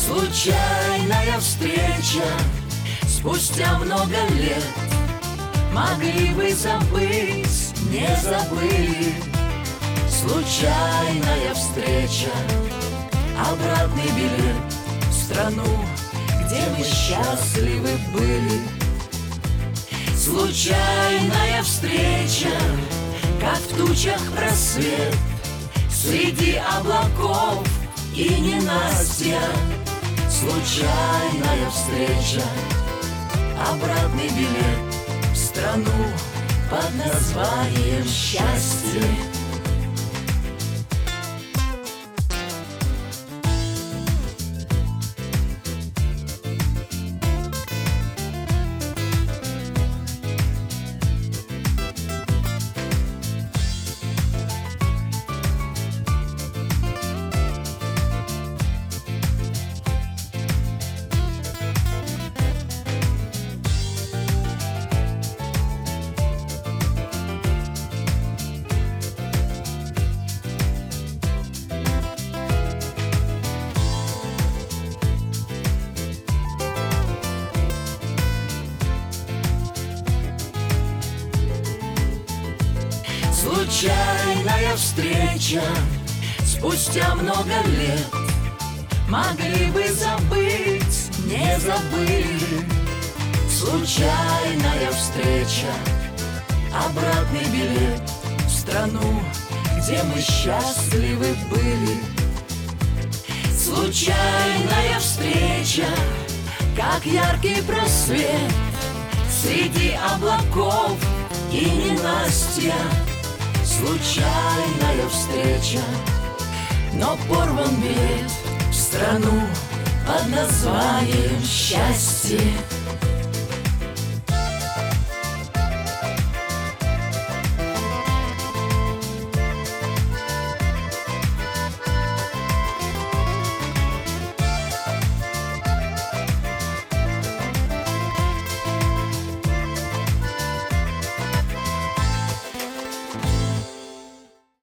Случайная встреча спустя много лет. Могли бы забыть, не забыли. Случайная встреча, обратный билет в страну, где мы счастливы были. Случайная встреча, как в тучах просвет среди облаков и ненастья. Случайная встреча, обратный билет в страну под названием счастье. Случайная встреча спустя много лет. Могли бы забыть, не забыли. Случайная встреча, обратный билет в страну, где мы счастливы были. Случайная встреча, как яркий просвет среди облаков и ненастья. Случайная встреча, но порван билет в страну под названием счастье.